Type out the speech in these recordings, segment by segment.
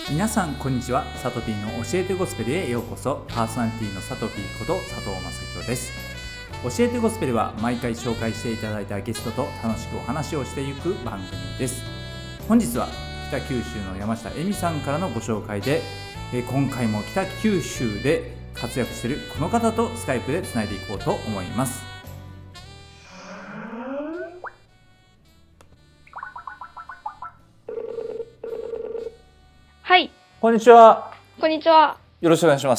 皆さんこんにちは。サトピーの教えてゴスペルへようこそ。パーソナリティのサトピーこと佐藤正弘です。教えてゴスペルは毎回紹介していただいたゲストと楽しくお話をしていく番組です。本日は北九州の山下恵美さんからのご紹介で、今回も北九州で活躍しているこの方とスカイプでつないでいこうと思います。 はい、 こんにちは。 こんにちは。 よろしくお願いします。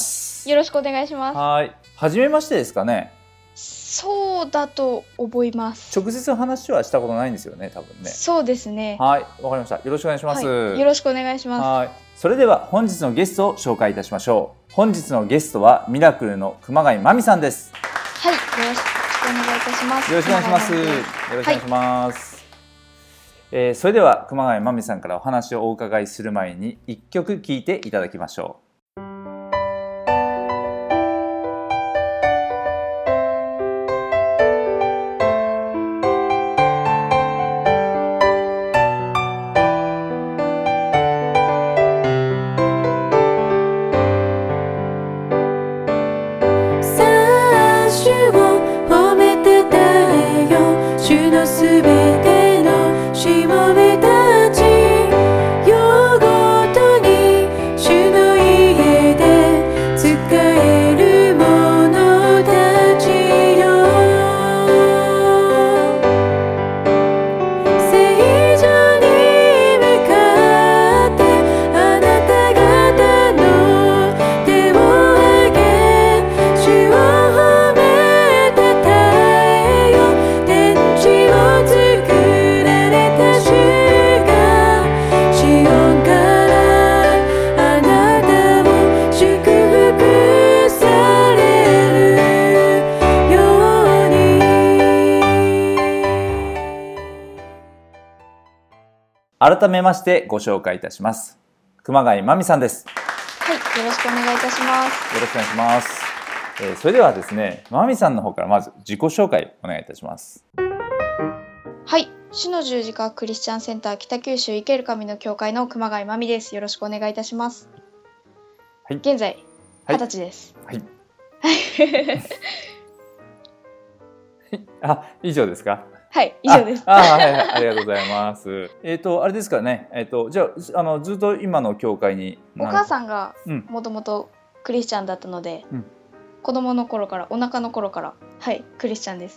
よろしくお願いします。 はい。初めましてですかね。 そうだと思います。 直接話はしたことないんですよね、多分ね。 そうですね。 はい、わかりました。よろしくお願いします。 はい、よろしくお願いします。 はい。それでは本日のゲストを紹介いたしましょう。本日のゲストはミラクルの熊谷真美さんです。 はい、よろしくお願いいたします。 よろしくお願いします。よろしくお願いします。それでは熊谷真美さんからお話をお伺いする前に一曲聴いていただきましょう。改めましてご紹介いたします。熊谷真美さんです。 はい、よろしくお願いいたします。 よろしくお願いします。それではですね、真美さんの方からまず自己紹介お願いいたします。 はい、主の十字架クリスチャンセンター北九州生ける神の教会の熊谷真美です。よろしくお願いいたします。はい、現在20歳です。 はい。あ、以上ですか。 はい、以上です。 はい、ありがとうございます。あれですかね。じゃあ、ずっと今の教会に。 お母さんがもともとクリスチャンだったので、子供の頃から、お腹の頃から、はい、クリスチャンです。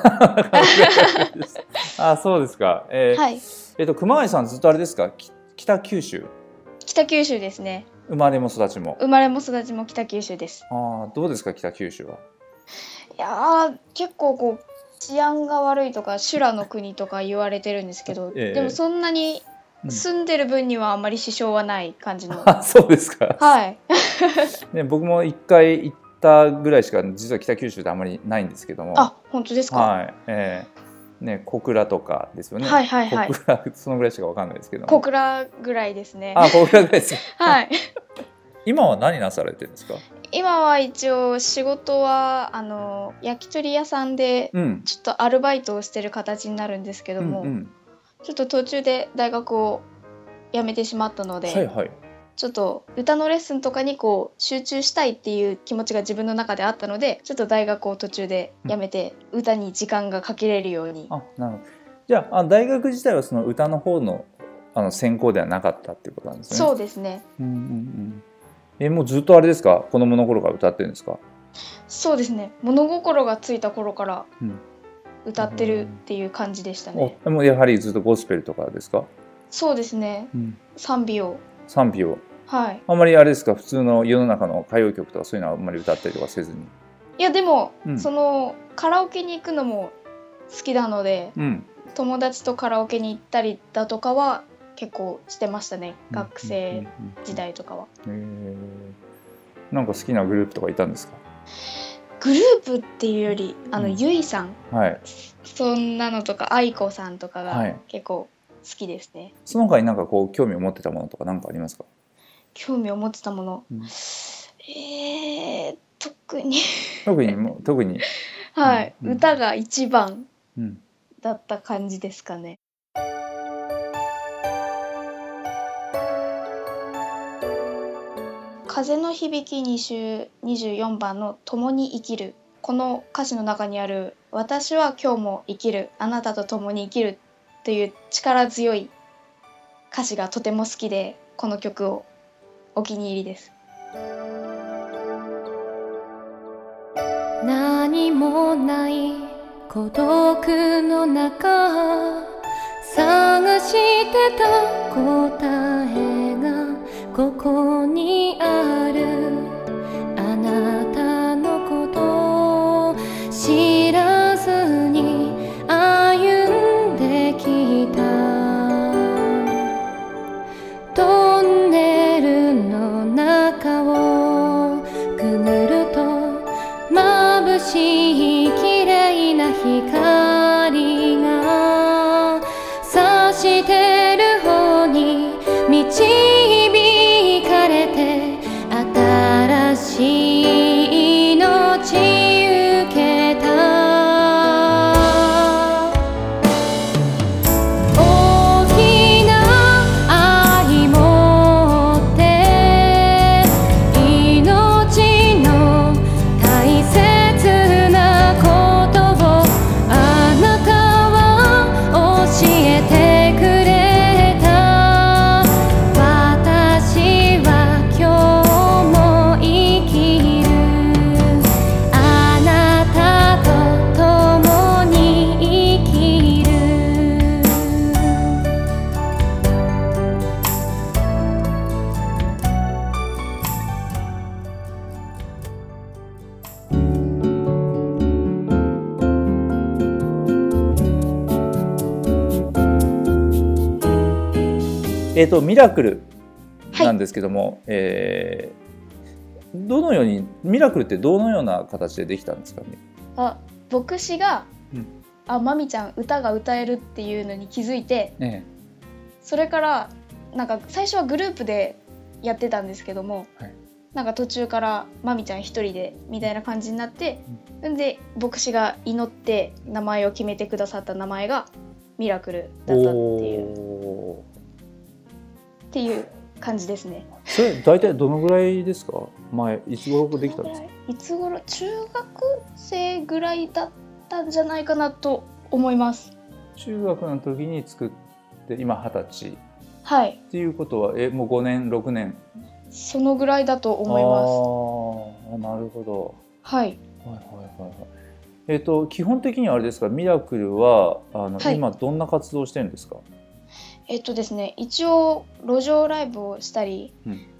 あ、そうですか。 はい。 熊谷さんずっとあれですか。北九州。 北九州ですね。 生まれも育ちも。 生まれも育ちも北九州です。 どうですか、北九州は。 いや結構こう治安が悪いとか修羅の国とか言われてるんですけど、でもそんなに住んでる分にはあんまり支障はない感じの。 そうですか。 はい。 ね、僕も1回行ったぐらいしか実は北九州ってあんまりないんですけども。 あ、本当ですか。 はい。ね、小倉とかですよね。 はいはいはい。 小倉そのぐらいしかわかんないですけども。 小倉ぐらいですね。 小倉ぐらいです。 はい。 今は何なされてるんですか。 今は一応仕事は焼き鳥屋さんでちょっとアルバイトをしてる形になるんですけども、ちょっと途中で大学を辞めてしまったので、ちょっと歌のレッスンとかにこう集中したいっていう気持ちが自分の中であったので、ちょっと大学を途中で辞めて歌に時間がかけれるように。 なるほど。じゃあ大学自体はその歌の方の専攻ではなかったっていうことなんですね。 そうですね。 もうずっとあれですか、子供の頃から歌ってるんですか。 そうですね、物心がついた頃から歌ってるっていう感じでしたね。 でもやはりずっとゴスペルとかですか。 そうですね、賛美を。はい。 あんまりあれですか、普通の世の中の歌謡曲とかそういうのはあんまり歌ったりとかせずに。 いやでも、そのカラオケに行くのも好きなので、友達とカラオケに行ったりだとかは結構してましたね、学生時代とかは。 なんか好きなグループとかいたんですか。 グループっていうよりゆいさん、そんなのとか愛子さんとかが結構好きですね。 その他になんかこう興味を持ってたものとか何かありますか。 興味を持ってたもの、特にはい、歌が一番だった感じですかね。 風の響き2週24番の共に生きる、この歌詞の中にある私は今日も生きる、あなたと共に生きるという力強い歌詞がとても好きで、この曲をお気に入りです。 何もない孤独の中、探してた答えがここにある。あなたのことを知らずに歩んできた。トンネルの中をくぐると眩しい綺麗な光が差してる方に導かれて、新しい命受けた。大きな愛持って命の大切なことをあなたは教えてくれた。私は今日も生きる。あなたと共に生きる。 ミラクルなんですけども、どのようにミラクルってどのような形でできたんですかね。 牧師が、まみちゃん歌が歌えるっていうのに気づいて、それからなんか最初はグループでやってたんですけども、なんか途中からまみちゃん一人でみたいな感じになって、で牧師が祈って名前を決めてくださった名前がミラクルだったっていう感じですね。 それ大体どのぐらいですか。いつ頃できたんですか。 いつ頃、中学生ぐらいだったんじゃないかなと思います。 中学の時に作って今20歳。 はい。 っていうことはもう5年6年。 そのぐらいだと思います。なるほど。 はい。 基本的にはあれですか。ミラクルは今どんな活動をしてるんですか。 ですね、一応路上ライブをしたり、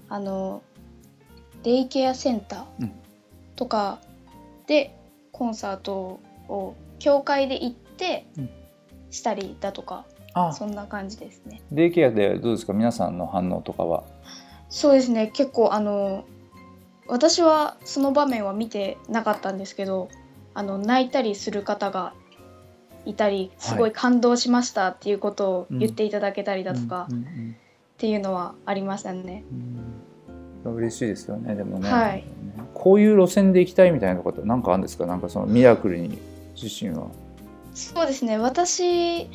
デイケアセンターとかでコンサートを教会で行ってしたりだとか、そんな感じですね。 デイケアでどうですか、皆さんの反応とかは。 そうですね、結構私はその場面は見てなかったんですけど、泣いたりする方がいたり、すごい感動しましたっていうことを言っていただけたりだとかっていうのはありましたね。 嬉しいですよね。でもね、こういう路線で行きたいみたいなこと何かあるんですか。なんかそのミラクルに自身は。 そうですね、私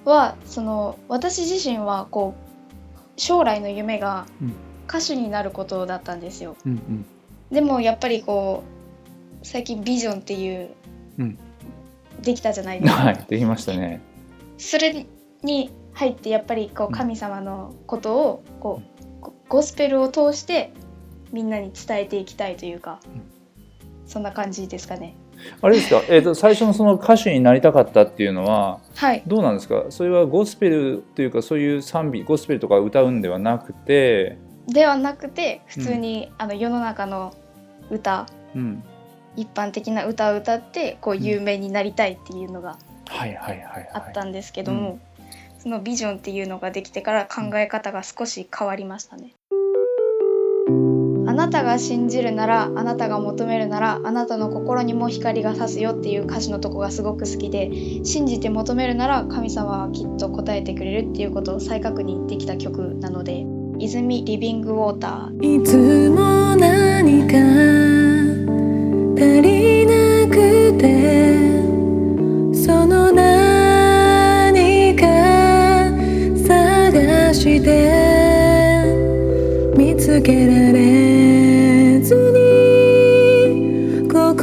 自身はこう将来の夢が歌手になることだったんですよ。でもやっぱりこう最近ビジョンっていう、できたじゃないですか。 できましたね。 それに入ってやっぱりこう神様のことをこう、ゴスペルを通してみんなに伝えていきたいというか、そんな感じですかね。 あれですか、最初のその歌手になりたかったっていうのは、どうなんですか。それはゴスペルというかそういう賛美ゴスペルとか歌うんではなくて普通に、世の中の歌、一般的な歌を歌ってこう有名になりたいっていうのがあったんですけども、そのビジョンっていうのができてから考え方が少し変わりましたね。あなたが信じるなら、あなたが求めるなら、あなたの心にも光が差すよっていう歌詞のとこがすごく好きで、信じて求めるなら神様はきっと答えてくれるっていうことを再確認できた曲なので、泉リビングウォーター。 いつも何か足りなくて、その何か探して見つけられれずに心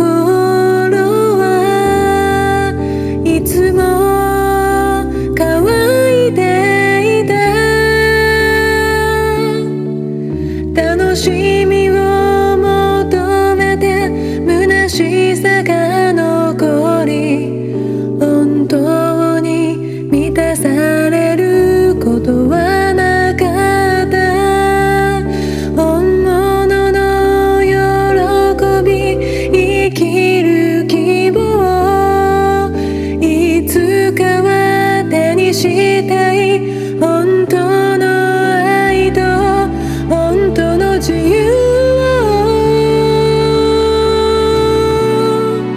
はいつも乾いていた。楽しみを求めて虚しさが残り、本当に満たされることはなかった。本物の喜び、生きる希望、いつかは手にしたい本当の愛と本当の自由を。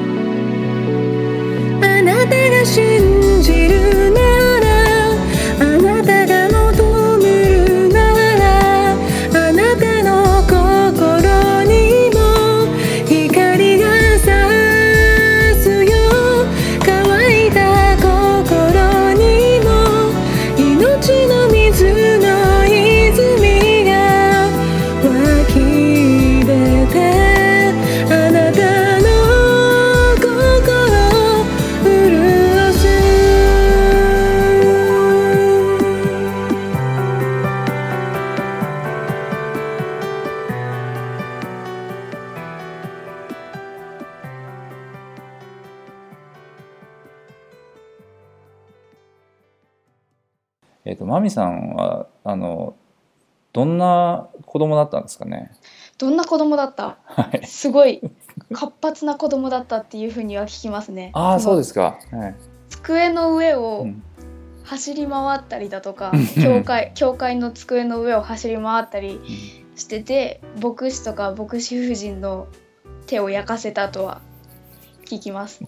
あなたが信じるなら、あなたが求めるなら、あなたの心にも光が差すよ。乾いた心にも命の水の泉が湧き出て、あなたの心潤す。 マミさんはどんな子供だったんですかね。 どんな子供だった？ はい。 すごい活発な子供だったっていうふうには聞きますね。 ああ、そうですか。はい。 机の上うをん。 走り回ったりだとか、 うん教会の机の上を走り回ったりうんしてて、牧師とか牧師夫人の手を焼かせたとは聞きます。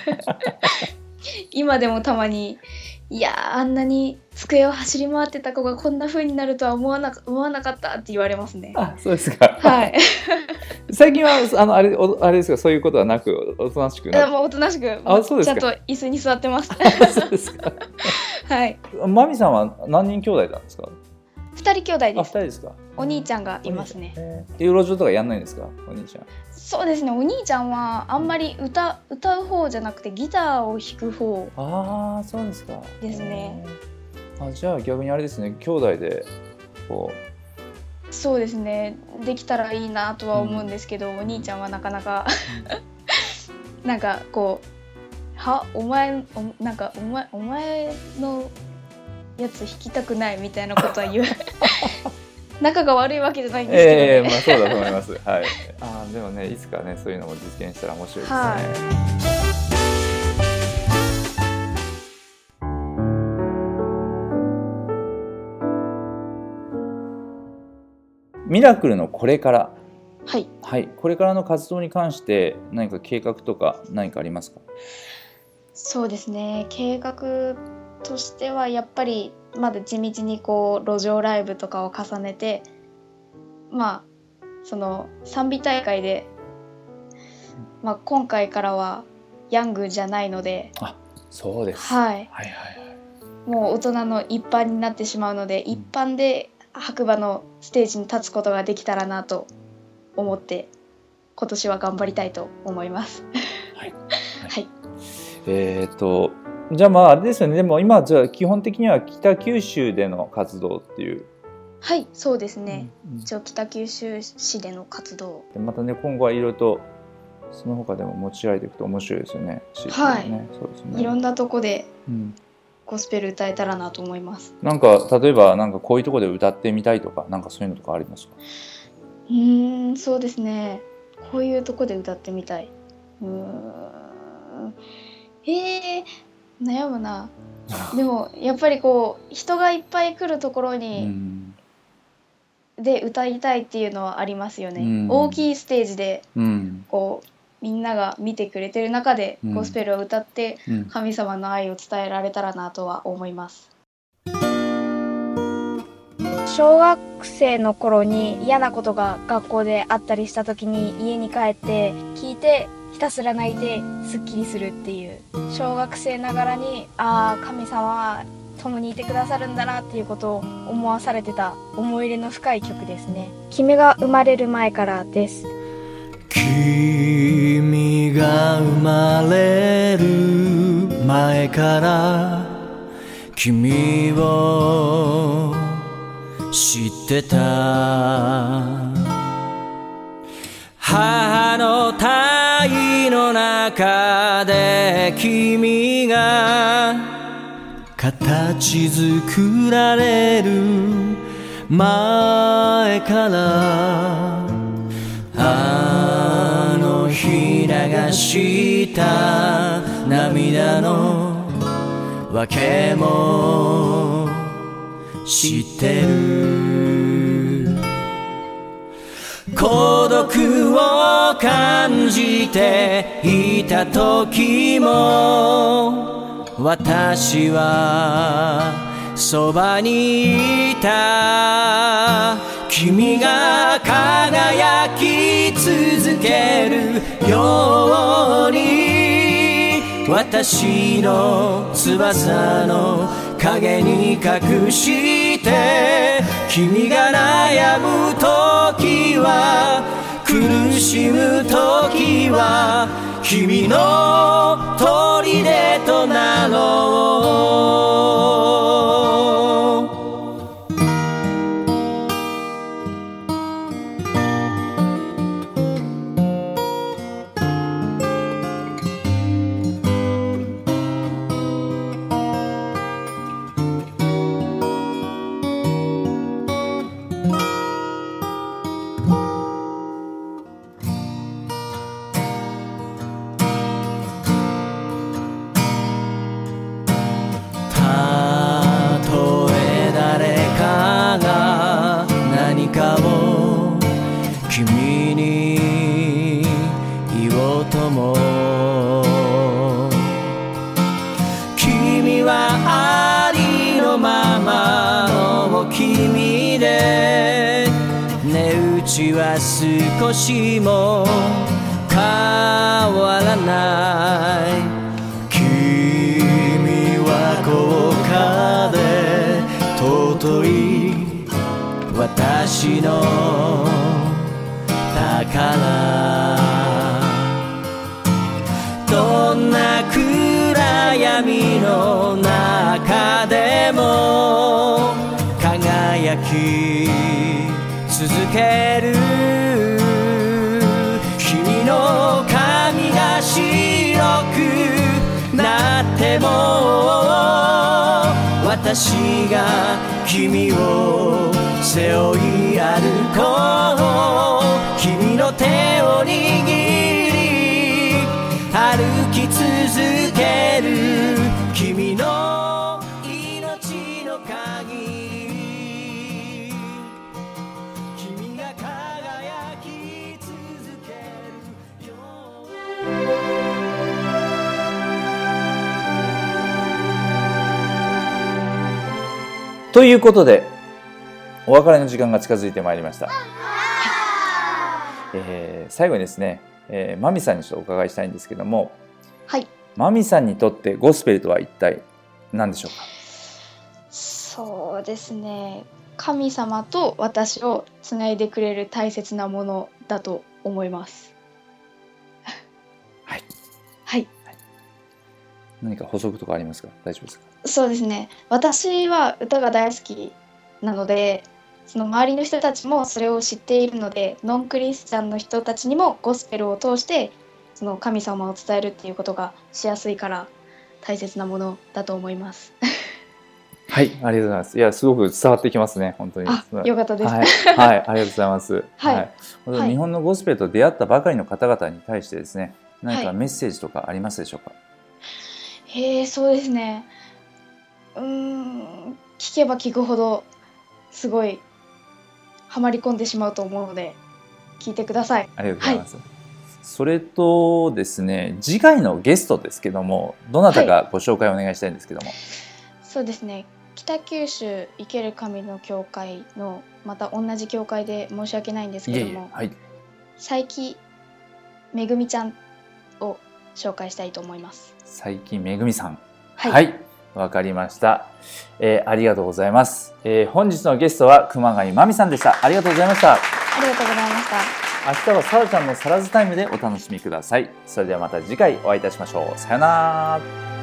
今でもたまに、いやー、あんなに机を走り回ってた子がこんな風になるとは思わなかったって言われますね。 あ、そうですか。 はい。 最近はあれですか、そういうことはなくおとなしくなもうおとなしく、 あ、そうですか。 ちゃんと椅子に座ってます。 そうですか。 はい。 マミさんは何人兄弟なんですか。 2人兄弟あ、2 です。 人ですか。 お兄ちゃんがいますね。 ユーロジョとかやんないんですか、お兄ちゃん。 そうですね、お兄ちゃんはあんまり歌う方じゃなくてギターを弾く方ああ、そうですか。 ですね。 あ、じゃあ逆にあれですね、兄弟でこそうですね、できたらいいなとは思うんですけど、お兄ちゃんはなかなかなんかこう、お前のやつ弾きたくないみたいなことは言う仲が悪いわけじゃないんですけどね。 まあそうだと思います。はい。ああ、でもね、いつかね、そういうのも実現したら面白いですね。 はいミラクルのこれから、 はい、 はい、これからの活動に関して何か計画とか何かありますか。 そうですね、計画としてはやっぱりまだ地道にこう路上ライブとかを重ねて、まあその賛美大会で、まあ、今回からはヤングじゃないので、 あ、そうです。 はい、 はいはいはい。 もう大人の一般になってしまうので、一般で白馬のステージに立つことができたらなと思って今年は頑張りたいと思います。 はい。 はい。 じゃあまああれですよね。でも今じゃあ基本的には北九州での活動っていう。 はい、そうですね。 うんうん、 一応北九州市での活動。 でまたね、今後はいろいろとその他でも持ち上げていくと面白いですよね。 はい。 そうですね。 いろんなとこでうんゴスペル歌えたらなと思います。 なんか例えばなんかこういうところで歌ってみたいとか、なんかそういうのとかありますか。 そうですね。こういうとこで歌ってみたい。悩むな。でもやっぱりこう人がいっぱい来るところにで歌いたいっていうのはありますよね。大きいステージでこうみんなが見てくれてる中でゴスペルを歌って神様の愛を伝えられたらなとは思います。小学生の頃に嫌なことが学校であったりした時に家に帰って聞いてひたすら泣いてすっきりするっていう、小学生ながらに神様は共にいてくださるんだなっていうことを思わされてた思い入れの深い曲ですね。君が生まれる前からです。 君が生まれる前から君を知ってた。母の胎の中で君が形作られる前から、あの日流した涙のわけも知ってる。孤独を感じていた時も私はそばにいた。君が輝き続けるように私の翼の影に隠して君が悩む時は苦しむ時は君の砦となろう。君に言おうとも君はありのままの君で値打ちは少しも変わらない。君は高価で尊い私のどんな暗闇の中でも輝き続ける。君の髪が白くなっても私が君を背負い歩こう。君の手を握り歩き続ける君の命の限り君が輝き続けるよ。 ということでお別れの時間が近づいてまいりました。最後にですね、マミさんにちょっとお伺いしたいんですけども、 はい、 マミさんにとってゴスペルとは一体何でしょうか？ そうですね、神様と私をつないでくれる大切なものだと思います。 はい、 はい、 何か補足とかありますか？大丈夫ですか？ そうですね、私は歌が大好きなので、その周りの人たちもそれを知っているので、ノンクリスチャンの人たちにもゴスペルを通してその神様を伝えるっていうことがしやすいから大切なものだと思います。 はい、ありがとうございます。いや、すごく伝わってきますね、本当に。 あ、よかったです。 はい、はい、ありがとうございます。 はい、 はい、日本のゴスペルと出会ったばかりの方々に対してですね、何かメッセージとかありますでしょうか？ そうですね。聞けば聞くほどすごいハマり込んでしまうと思うので聞いてください。 ありがとうございます。はい、それとですね、次回のゲストですけども、どなたかご紹介お願いしたいんですけども。 そうですね、北九州生ける神の教会のまた同じ教会で申し訳ないんですけども、佐伯めぐみちゃんを紹介したいと思います。 佐伯めぐみさん、 はい、 どわかりました。ありがとうございます。本日のゲストは熊谷真美さんでした。ありがとうございました。 ありがとうございました。 明日はさらちゃんのサラズタイムでお楽しみください。それではまた次回お会いいたしましょう。さよなら。